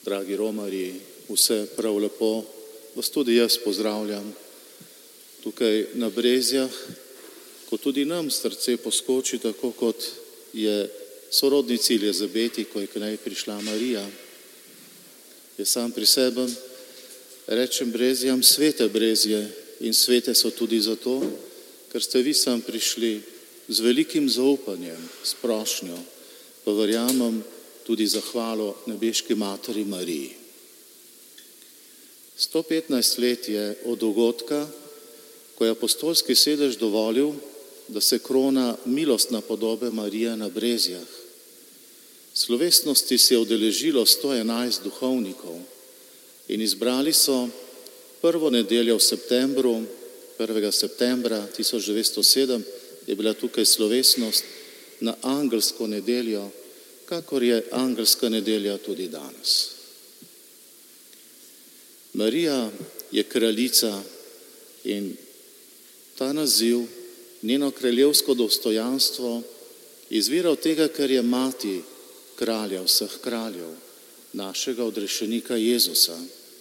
Dragi romarji, vse prav lepo, vas tudi jaz pozdravljam tukaj na Brezjah, ko tudi nam srce poskoči, tako kot je sorodnici Elizabeti, ko je k njej prišla Marija. Jaz sam pri sebi rečem Brezjam svete Brezje in svete so tudi zato, ker ste vi sam prišli z velikim zaupanjem, s prošnjo, pa verjamem tudi zahvalo nebeški materi Mariji. 115 let je od dogodka, ko je apostolski sedež dovolil, da se krona milostna podobe Marije na Brezjah. Slovesnosti se je udeležilo 111 duhovnikov in izbrali so prvo nedeljo v septembru, 1. septembra 1907 je bila tukaj slovesnost na angelsko nedeljo, kakor je angelska nedelja tudi danes. Marija je kraljica in ta naziv, njeno kraljevsko dostojanstvo izvira od tega, ker je mati kralja vseh kraljev, našega odrešenika Jezusa.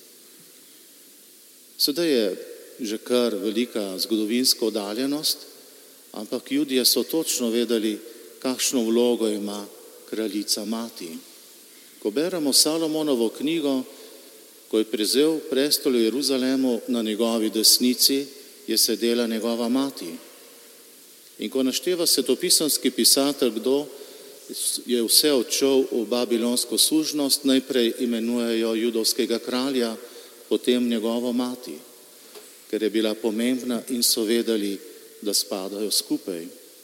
Sedaj je že kar velika zgodovinska oddaljenost, ampak Judje so točno vedeli, kakšno vlogo ima kraljica mati. Ko beremo Salomonovo knjigo, ko je prevzel prestol v Jeruzalemu, na njegovi desnici je sedela njegova mati. In ko našteva svetopisemski pisatelj, kdo je vse odšel v babilonsko služnost, najprej imenujejo judovskega kralja, potem njegovo mati, ker je bila pomembna in so vedeli, da spadajo skupaj.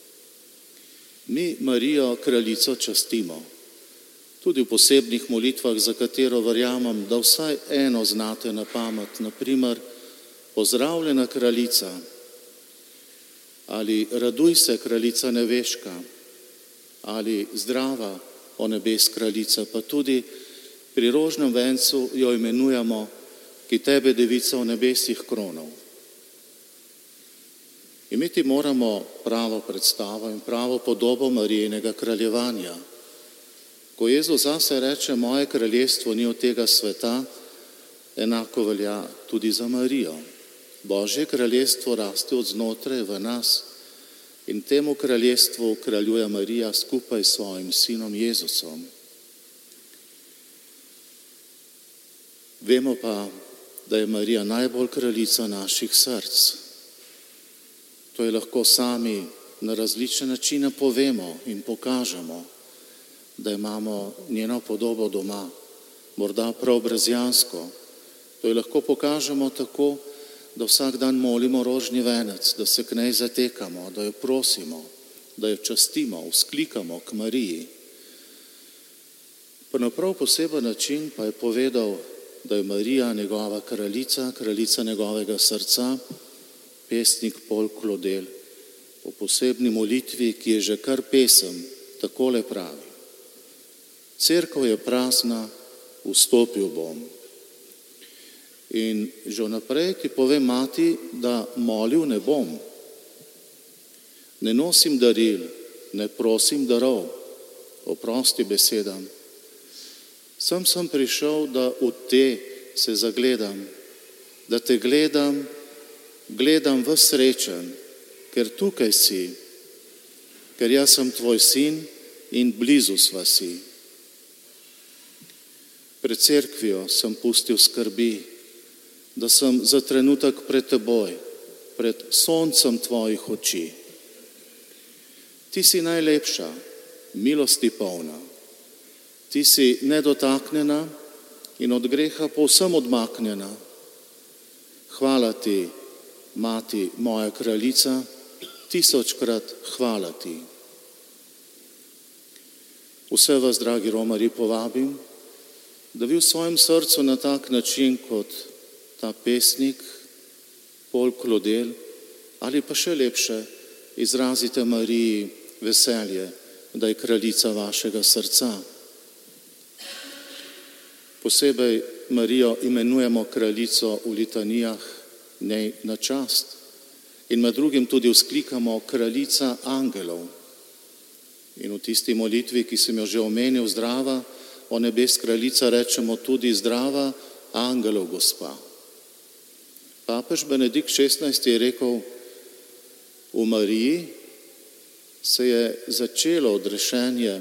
Mi Marijo kraljico častimo, tudi v posebnih molitvah, za katero verjamem, da vsaj eno znate na pamet, na primer, pozdravljena kraljica ali raduj se kraljica neveška ali zdrava o nebes kraljica, pa tudi pri rožnem vencu jo imenujemo, ki tebe devica v nebesih kronal. Imeti moramo pravo predstavo in pravo podobo Marijinega kraljevanja. Ko Jezus zase reče, moje kraljestvo ni od tega sveta, enako velja tudi za Marijo. Božje kraljestvo raste od znotraj v nas in temu kraljestvu kraljuje Marija skupaj s svojim sinom Jezusom. Vemo pa, da je Marija najbolj kraljica naših src. To je lahko sami na različne načine povemo in pokažemo, da imamo njeno podobo doma, morda prav brezjansko. To je lahko pokažemo tako, da vsak dan molimo rožni venec, da se k njej zatekamo, da jo prosimo, da jo častimo, vzklikamo k Mariji. Pa na prav poseben način pa je povedal, da je Marija njegova kraljica, kraljica njegovega srca, pesnik Paul Claudel, po posebni molitvi, ki je že kar pesem, takole pravi. Cerkev je prazna, vstopil bom. In že vnaprej ti pove mati, da molil ne bom. Ne nosim daril, ne prosim darov, oprosti besedam. Sem prišel, da v te se zagledam, da te gledam v srečen, ker tukaj si, ker jaz sem tvoj sin in blizu sva si. Pred cerkvijo sem pustil skrbi, da sem za trenutek pred teboj, pred soncem tvojih oči. Ti si najlepša, milosti polna. Ti si nedotaknjena in od greha povsem odmaknjena. Hvala ti, mati moja kraljica, 1000-krat hvala ti. Vse vas, dragi romarji, povabim, da vi v svojem srcu na tak način, kot ta pesnik Paul Claudel, ali pa še lepše, izrazite Mariji veselje, da je kraljica vašega srca. Posebej Marijo imenujemo kraljico v litanijah, njej na čast in med drugim tudi vzklikamo kraljica angelov. In v tisti molitvi, ki sem jo že omenil, zdrava o nebes kraljica rečemo tudi zdrava, angelov gospa. Papež Benedikt XVI je rekel, v Mariji se je začelo odrešenje,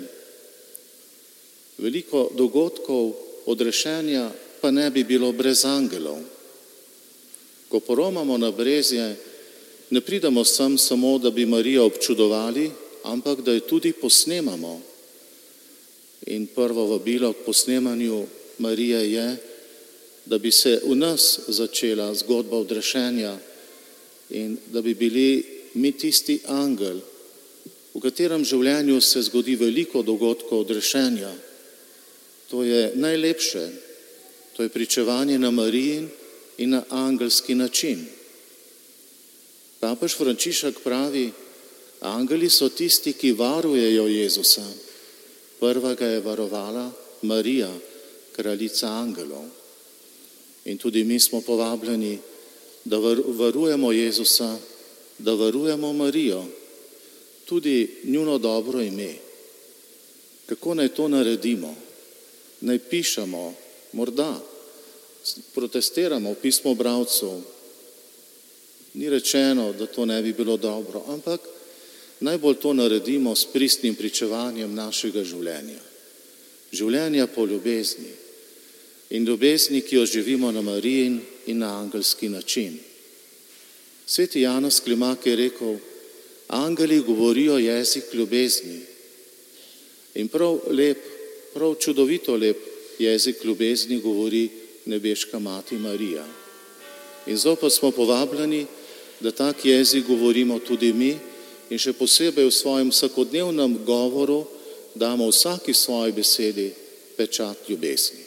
veliko dogodkov odrešenja pa ne bi bilo brez angelov. Ko poromamo na Brezje, ne pridemo sem samo, da bi Marijo občudovali, ampak da jo tudi posnemamo. In prvo vabilo k posnemanju Marije je, da bi se v nas začela zgodba odrešenja in da bi bili mi tisti angel, v katerem življenju se zgodi veliko dogodkov odrešenja. To je najlepše, to je pričevanje na Marijin in na angelski način. Papež Frančišek pravi, angeli so tisti, ki varujejo Jezusa. Prva ga je varovala Marija, kraljica angelov. In tudi mi smo povabljeni, da varujemo Jezusa, da varujemo Marijo, tudi njuno dobro ime. Kako naj to naredimo? Naj pišemo, morda protestiramo v pismobralcu. Ni rečeno, da to ne bi bilo dobro, ampak najbolj to naredimo s pristnim pričevanjem našega življenja. Življenja po ljubezni. In ljubezni, ki jo živimo na Marijin in na angelski način. Sveti Janez Klimak je rekel, angeli govorijo jezik ljubezni. In prav lep, prav čudovito lep jezik ljubezni govori nebeška Mati Marija. In zopet smo povabljeni, da tak jezik govorimo tudi mi in še posebej v svojem vsakodnevnem govoru damo vsaki svoji besedi pečat ljubezni.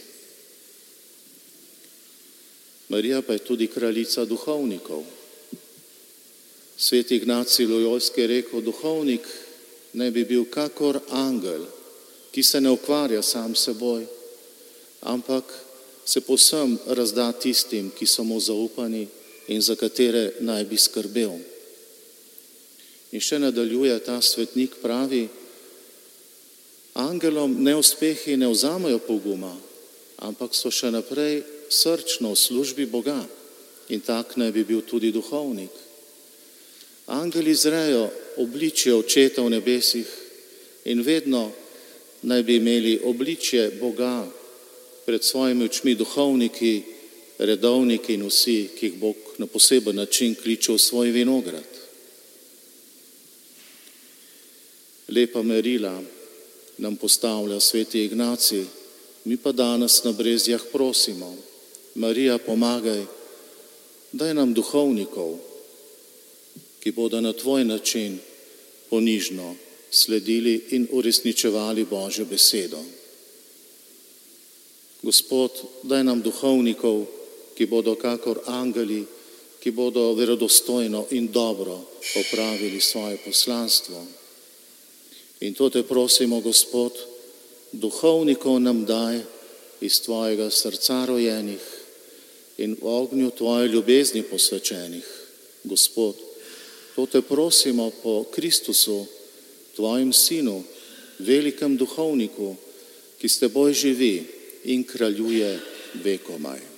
Marija pa je tudi kraljica duhovnikov. Sveti Ignacij Lojolski je rekel, duhovnik naj bi bil kakor angel, ki se ne ukvarja sam seboj, ampak se povsem razda tistim, ki so mu zaupani in za katere naj bi skrbel. In še nadaljuje ta svetnik, pravi, angelom neuspehi ne vzamejo poguma, ampak so še naprej srčno v službi Boga in tak naj bi bil tudi duhovnik. Angeli zrejo obličje Očeta v nebesih in vedno naj bi imeli obličje Boga pred svojimi očmi duhovniki, redovniki in vsi, ki jih Bog na poseben način kliče v svoj vinograd. Lepa merila nam postavlja sveti Ignacij, mi pa danes na Brezjah prosimo, Marija, pomagaj, daj nam duhovnikov, ki bodo na tvoj način ponižno sledili in uresničevali Božjo besedo. Gospod, daj nam duhovnikov, ki bodo kakor angeli, ki bodo verodostojno in dobro opravili svoje poslanstvo. In to te prosimo, Gospod, duhovnikov nam daj iz tvojega srca rojenih in v ognju tvoje ljubezni posvečenih. Gospod, to te prosimo po Kristusu, tvojem sinu, velikem duhovniku, ki s teboj živi in kraljuje vekomaj.